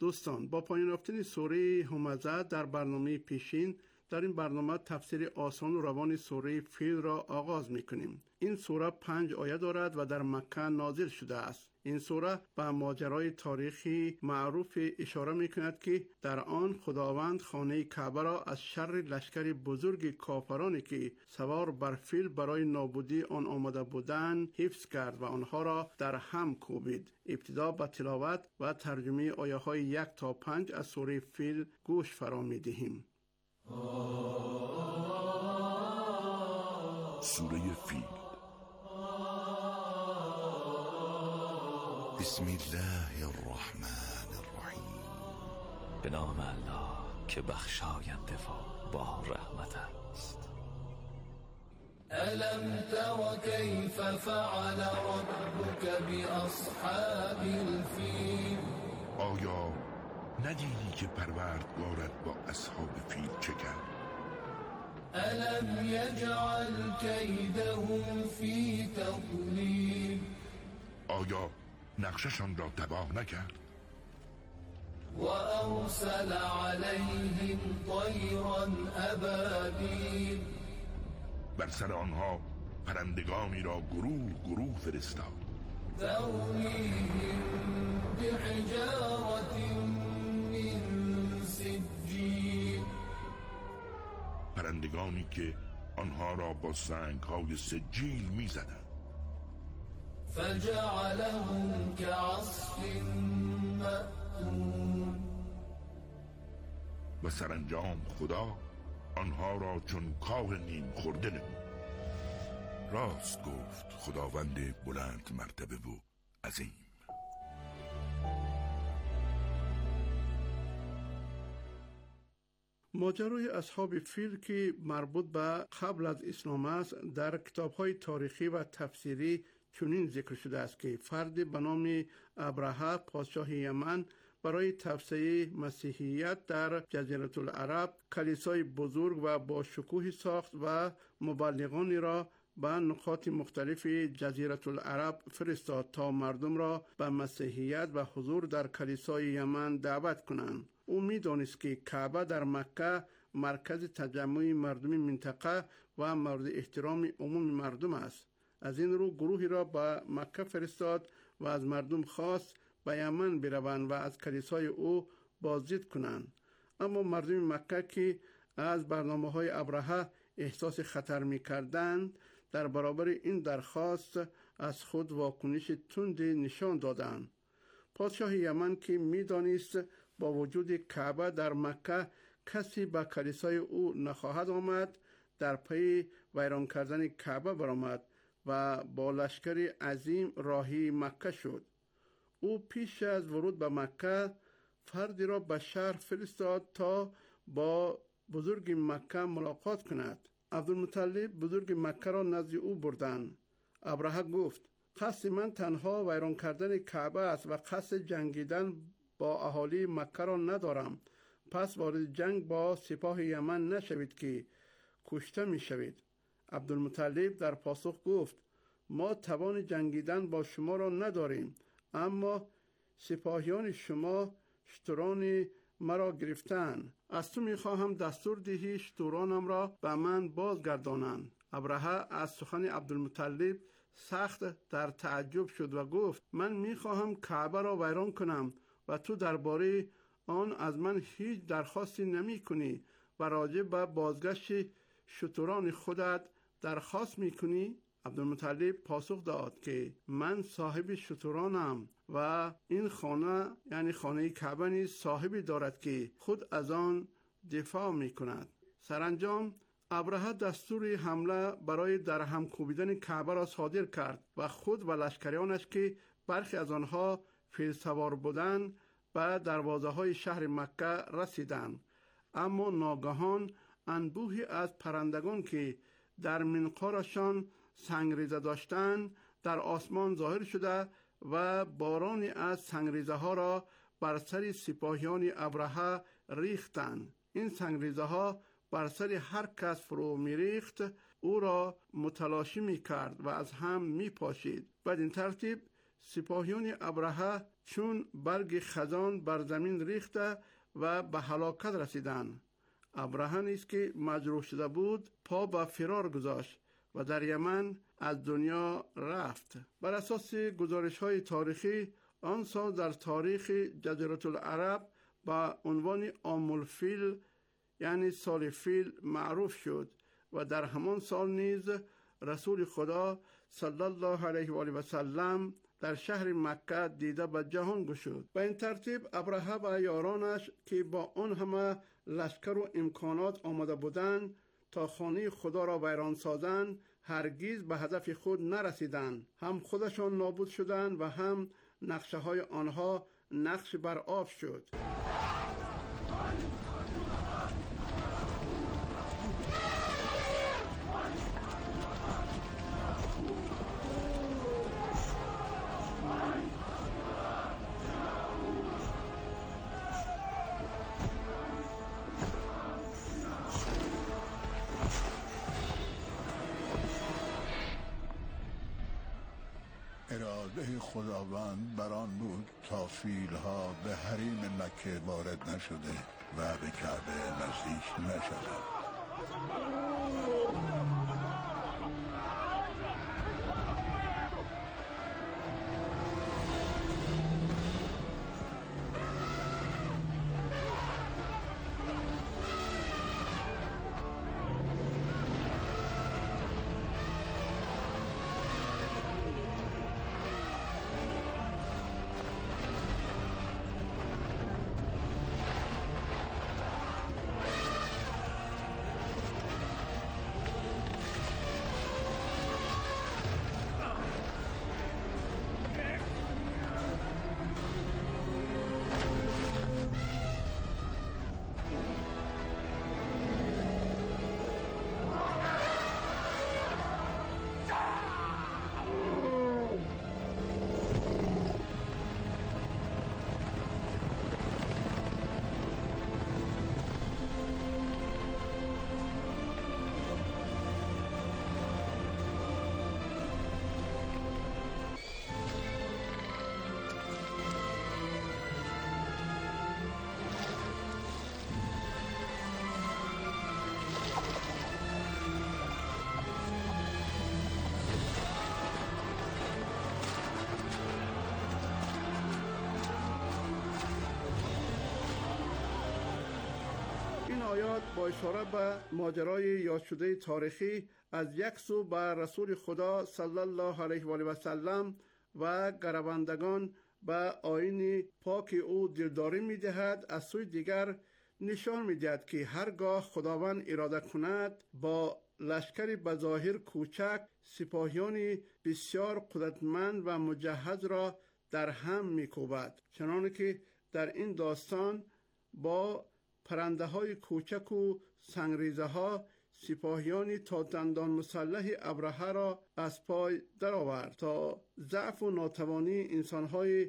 Speaker 12: دوستان، با پایان یافتن سوره همزه در برنامه پیشین، در این برنامه تفسیر آسان و روان سوره فیل را آغاز میکنیم. این سوره 5 آیه دارد و در مکه نازل شده است. این سوره به ماجرای تاریخی معروف اشاره میکند که در آن خداوند خانه کعبه را از شر لشکر بزرگ کافرانی که سوار بر فیل برای نابودی آن آمده بودند حفظ کرد و آنها را در هم کوبید. ابتدا به تلاوت و ترجمه آیه های 1 تا 5 از سوره فیل گوش فرا میدهیم.
Speaker 6: سوره فیل. بسم الله الرحمن الرحیم.
Speaker 9: به نام الله که بخشاینده و با رحمت است.
Speaker 13: ألم تر كيف فعل ربك بأصحاب الفيل.
Speaker 6: آیا ندیدی که پروردگارت با اصحاب فیل چه کرد؟
Speaker 13: ألم يجعل كيدهم في تضليل.
Speaker 6: آیا نقششان را تباه نکرد؟
Speaker 13: وأرسل عليهم طيرا أبابيل.
Speaker 6: بر سر آنها پرندگانی را گروه گروه فرستاد.
Speaker 13: ترميهم بحجارة من سجيل.
Speaker 6: پرندگانی که آنها را با سنگ‌های سجیل می‌زدند.
Speaker 13: فجعلهم كعصف مأكول.
Speaker 6: و سرانجام خدا آنها را چون کاه نیم خورده نمود. راست گفت خداوند بلند مرتبه و عظیم.
Speaker 12: ماجرای اصحاب فیل که مربوط به قبل از اسلام است، در کتاب‌های تاریخی و تفسیری چنین ذکر شده است که فردی به نام ابرهه پادشاه یمن برای توسعه مسیحیت در جزیره العرب کلیسای بزرگ و با شکوه ساخت و مبلغانی را به نقاط مختلف جزیره العرب فرستاد تا مردم را به مسیحیت و حضور در کلیسای یمن دعوت کنند. او می‌دانست که کعبه در مکه مرکز تجمع مردم منطقه و مورد احترام عموم مردم است. از این رو گروهی را به مکه فرستاد و از مردم خواست به یمن بروند و از کلیسای او بازدید کنند. اما مردم مکه که از برنامه‌های ابرهه احساس خطر می‌کردند، در برابر این درخواست از خود واکنش تندی نشان دادند. پادشاه یمن که می‌دانست با وجود کعبه در مکه کسی به کلیسای او نخواهد آمد، در پی ویران کردن کعبه برآمد و با لشکر عظیم راهی مکه شد. او پیش از ورود به مکه فردی را به شهر فرستاد تا با بزرگ مکه ملاقات کند. عبدالمطلب بزرگ مکه را نزد او بردند. ابرهه گفت: قصد من تنها ویران کردن کعبه است و قصد جنگیدن با اهالی مکه را ندارم. پس وارد جنگ با سپاه یمن نشوید که کشته می شوید. عبدالمطلب در پاسخ گفت: ما توان جنگیدن با شما را نداریم، اما سپاهیان شما شتران مرا گرفتند. از تو می خواهم دستور دهی شترانم را به من بازگردانند. ابرهه از سخن عبدالمطلب سخت در تعجب شد و گفت: من می خواهم کعبه را ویران کنم و تو درباره آن از من هیچ درخواستی نمی کنی و راجع به بازگشت شتران خودت درخواست می کنی؟ عبدالمطلب پاسخ داد که من صاحب شترانم و این خانه یعنی خانه کعبه نیز صاحبی دارد که خود از آن دفاع می کند. سرانجام ابرهه دستور حمله برای در هم کوبیدن کعبه را صادر کرد و خود و لشکریانش که برخی از آنها فیل سوار بودند به دروازه های شهر مکه رسیدند. اما ناگهان انبوهی از پرندگان که در منقارشان سنگریزه داشتند در آسمان ظاهر شده و بارانی از سنگریزه ها را بر سر سپاهیان ابرهه ریختند. این سنگریزه ها بر سر هر کس فرو می ریخت او را متلاشی می کرد و از هم می پاشید. بدین ترتیب سپاهیان ابرهه چون برگ خزان بر زمین ریخته و به هلاکت رسیدند. ابرهه نیز که مجروح شده بود پا به فرار گذاشت و در یمن از دنیا رفت. بر اساس گزارش‌های تاریخی آن سال در تاریخ جزیره العرب با عنوان عام الفیل یعنی سال فیل معروف شد و در همان سال نیز رسول خدا صلی الله علیه و آله و سلم در شهر مکه دیده به جهان گشود. به این ترتیب ابرهه و یارانش که با آن همه لشکر و امکانات آمده بودند تا خانه خدا را ویران سازند هرگز به هدف خود نرسیدند. هم خودشان نابود شدند و هم نقشه های آنها نقش بر آب شد.
Speaker 10: اراده خداوند بران بود تا فیلها به حریم مکه وارد نشده و به کعبه نزدیک نشدند. آیات با اشاره به ماجرای یاد شده تاریخی از یک سو به رسول خدا صلی الله علیه و آله و سلم و گروندگان به آیین پاک او دلداری می‌دهد، از سوی دیگر نشان می‌دهد که هرگاه خداوند اراده کند با لشکری بظاهر کوچک سپاهیان بسیار قدرتمند و مجهز را در هم می‌کوبد، چنانه که در این داستان با پرنده های کوچک و سنگریزه ها سپاهیانی تا دندان مسلح ابرهه را از پای درآورد تا ضعف و ناتوانی انسان های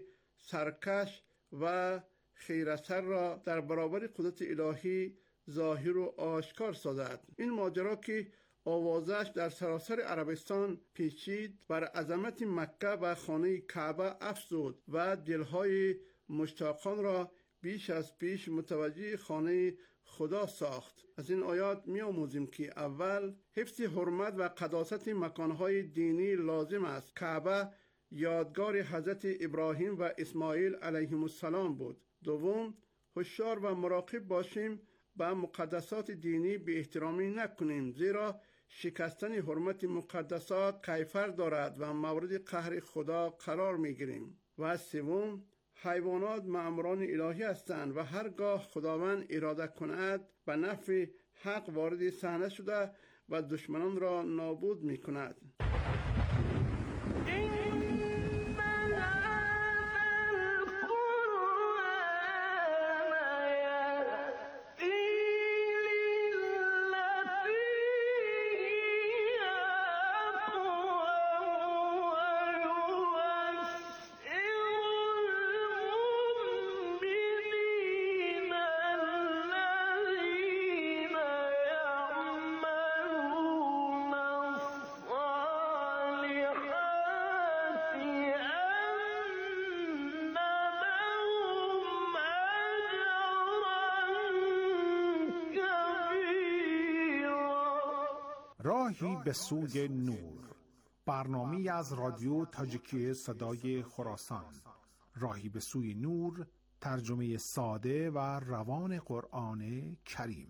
Speaker 10: سرکش و خیرسر را در برابر قدرت الهی ظاهر و آشکار سازد. این ماجرا که آوازش در سراسر عربستان پیچید بر عظمت مکه و خانه کعبه افزود و دلهای مشتاقان را بیش از پیش متوجه خانه خدا ساخت. از این آیات می آموزیم که اول حفظ حرمت و قداست مکانهای دینی لازم است. کعبه یادگار حضرت ابراهیم و اسماعیل علیهم السلام بود. دوم، هوشیار و مراقب باشیم به مقدسات دینی بی احترامی نکنیم، زیرا شکستن حرمت مقدسات کیفر دارد و مورد قهر خدا قرار می گیریم. و سوم، حیوانات مأموران الهی هستند و هرگاه خداوند اراده کند به نفع حق وارد صحنه شده و دشمنان را نابود می کند.
Speaker 8: راهی به سوی نور، برنامه‌ای از رادیو تاجیکی صدای خراسان. راهی به سوی نور، ترجمه ساده و روان قرآن کریم.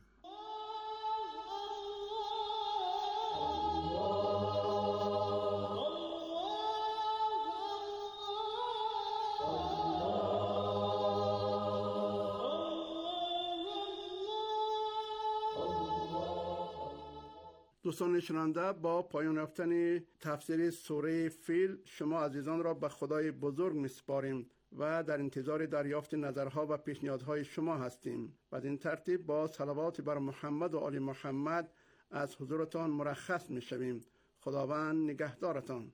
Speaker 10: دوستان شنونده، با پایان رفتن تفسیر سوره فیل شما عزیزان را به خدای بزرگ میسپاریم و در انتظار دریافت نظرها و پیشنهادهای شما هستیم. و این ترتیب با صلوات بر محمد و آل محمد از حضورتان مرخص میشویم. خداوند نگهدارتان.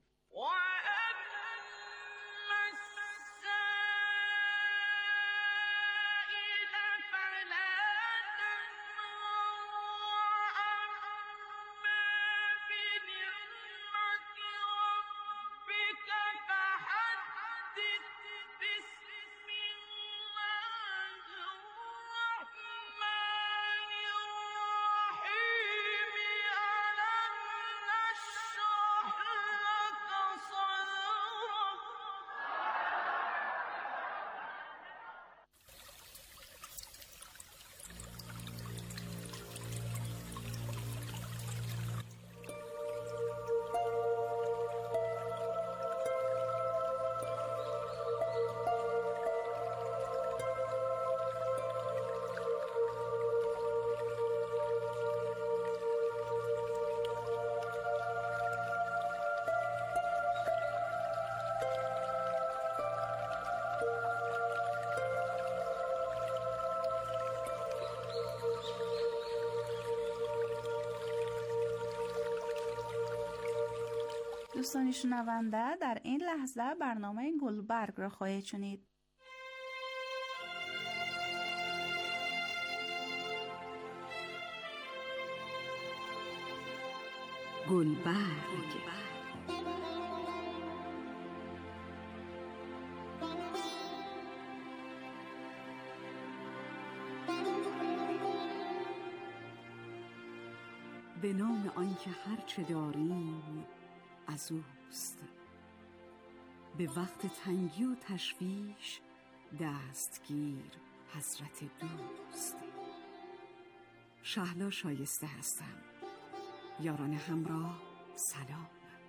Speaker 5: دوستان شنونده، در این لحظه برنامه گلبرگ را خواهید شنید.
Speaker 14: گلبرگ به نام آنکه هرچه داریم از اوست، به وقت تنگی و تشویش دستگیر حضرت دوست. شهلا شایسته هستم. یاران همراه سلام.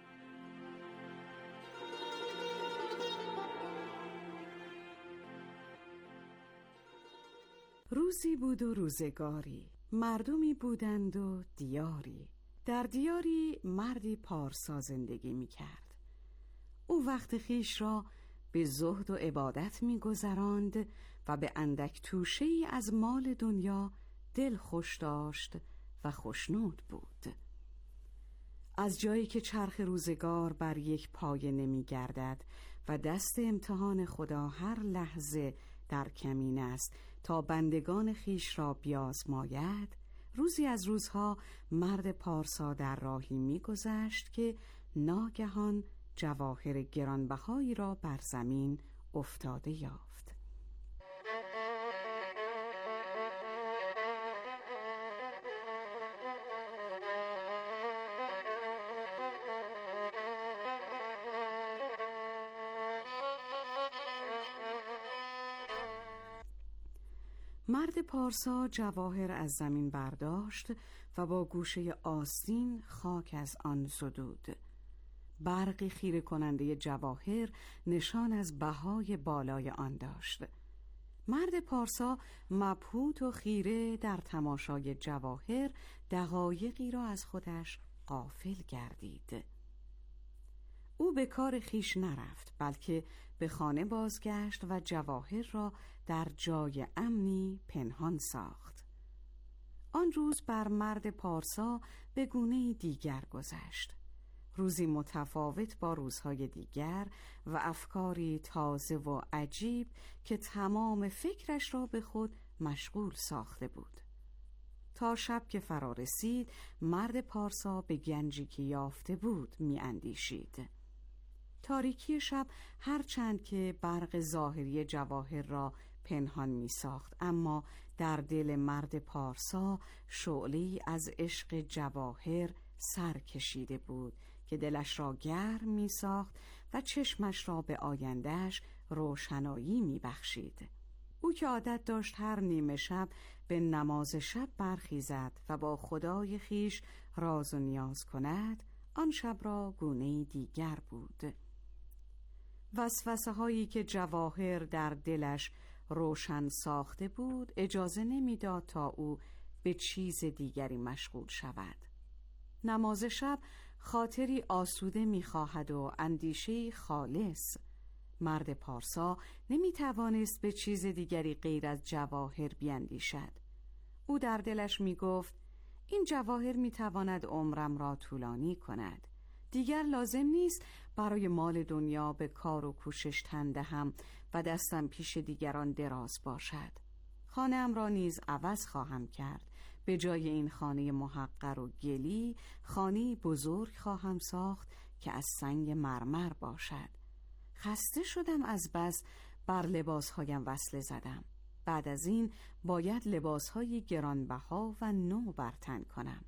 Speaker 14: روزی بود و روزگاری، مردمی بودند و دیاری. در دیاری مردی پارسا زندگی می کرد. او وقت خیش را به زهد و عبادت می گذراند و به اندک توشه ای از مال دنیا دل خوش داشت و خوشنود بود. از جایی که چرخ روزگار بر یک پایه نمی گردد و دست امتحان خدا هر لحظه در کمین است تا بندگان خیش را بیازماید، روزی از روزها مرد پارسا در راهی می‌گذشت که ناگهان جواهر گرانبهایی را بر زمین افتاده یافت. مرد پارسا جواهر از زمین برداشت و با گوشه آستین خاک از آن زدود. برقی خیره کننده جواهر نشان از بهای بالای آن داشت. مرد پارسا مبهوت و خیره در تماشای جواهر دقایقی را از خودش غافل گردید. او به کار خیش نرفت، بلکه به خانه بازگشت و جواهر را در جای امنی پنهان ساخت. آن روز بر مرد پارسا به گونه دیگر گذشت. روزی متفاوت با روزهای دیگر و افکاری تازه و عجیب که تمام فکرش را به خود مشغول ساخته بود. تا شب که فرا رسید، مرد پارسا به گنجی که یافته بود می اندیشید. تاریکی شب هرچند که برق ظاهری جواهر را پنهان می ساخت، اما در دل مرد پارسا شعله‌ای از عشق جواهر سر کشیده بود که دلش را گرم می ساخت و چشمش را به آیندهش روشنایی می بخشید. او که عادت داشت هر نیمه شب به نماز شب برخیزد و با خدای خیش راز و نیاز کند، آن شب را گونه دیگر بود. وسوسه هایی که جواهر در دلش روشن ساخته بود اجازه نمیداد تا او به چیز دیگری مشغول شود. نماز شب خاطری آسوده می‌خواهد و اندیشه‌ای خالص. مرد پارسا نمی‌توانست به چیز دیگری غیر از جواهر بیندیشد. او در دلش می‌گفت این جواهر می‌تواند عمرم را طولانی کند. دیگر لازم نیست برای مال دنیا به کار و کوشش تن دهم و دستم پیش دیگران دراز باشد. خانه‌ام را نیز عوض خواهم کرد. به جای این خانه محقر و گلی، خانه بزرگ خواهم ساخت که از سنگ مرمر باشد. خسته شدم از بس بر لباسهایم وصله زدم. بعد از این باید لباسهای گرانبها و نو بر تن کنم.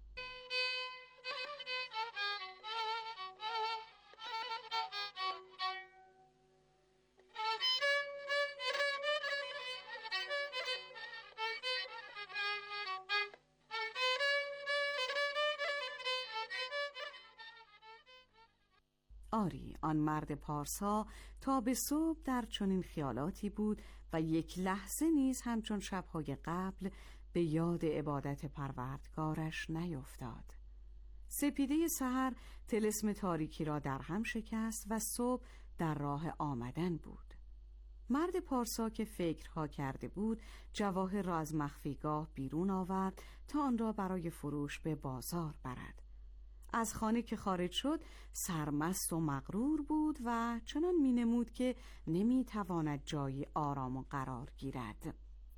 Speaker 14: آری، آن مرد پارسا تا به صبح در چنین خیالاتی بود و یک لحظه نیز همچون شب‌های قبل به یاد عبادت پروردگارش نیفتاد. سپیده سحر طلسم تاریکی را در هم شکست و صبح در راه آمدن بود. مرد پارسا که فکرها کرده بود جواهر را از مخفیگاه بیرون آورد تا آن را برای فروش به بازار برد. از خانه که خارج شد سرمست و مغرور بود و چنان می نمود که نمی تواند جایی آرام و قرار گیرد.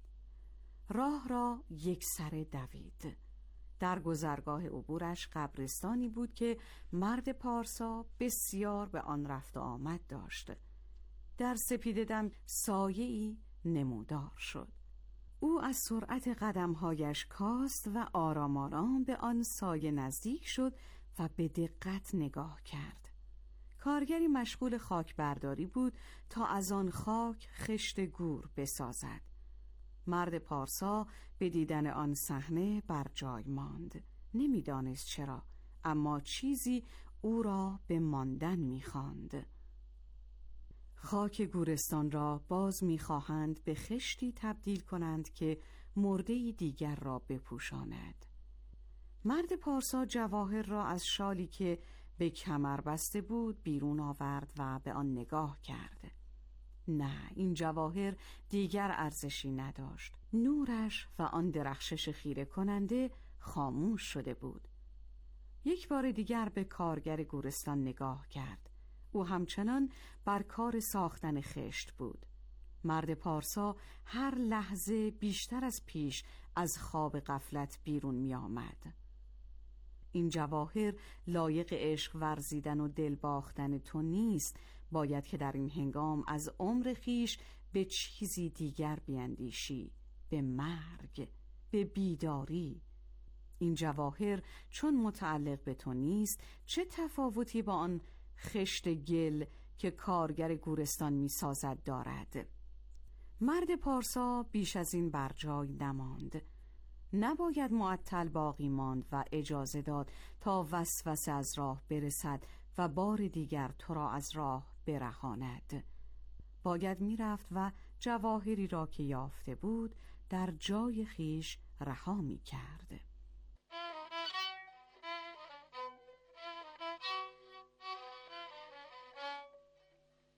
Speaker 14: راه را یک سره دوید. در گذرگاه عبورش قبرستانی بود که مرد پارسا بسیار به آن رفت و آمد داشت. در سپیده دم سایه‌ای نمودار شد. او از سرعت قدمهایش کاست و آرام آرام به آن سایه نزدیک شد و به دقت نگاه کرد. کارگری مشغول خاک برداری بود تا از آن خاک خشت گور بسازد. مرد پارسا به دیدن آن صحنه بر جای ماند. نمیدانست چرا، اما چیزی او را به ماندن می‌خواند. خاک گورستان را باز می‌خواهند به خشتی تبدیل کنند که مرده دیگر را بپوشاند. مرد پارسا جواهر را از شالی که به کمر بسته بود بیرون آورد و به آن نگاه کرد. نه، این جواهر دیگر ارزشی نداشت. نورش و آن درخشش خیره کننده خاموش شده بود. یک بار دیگر به کارگر گورستان نگاه کرد. او همچنان بر کار ساختن خشت بود. مرد پارسا هر لحظه بیشتر از پیش از خواب غفلت بیرون می آمد. این جواهر لایق عشق ورزیدن و دل باختن تو نیست. باید که در این هنگام از عمر خیش به چیزی دیگر بیندیشی، به مرگ، به بیداری. این جواهر چون متعلق به تو نیست، چه تفاوتی با آن خشت گل که کارگر گورستان می سازد دارد؟ مرد پارسا بیش از این بر جای نماند. نباید معطل باقی ماند و اجازه داد تا وسوسه از راه برسد و بار دیگر تو را از راه برهاند. باید میرفت و جواهری را که یافته بود در جای خیش رها می کرد.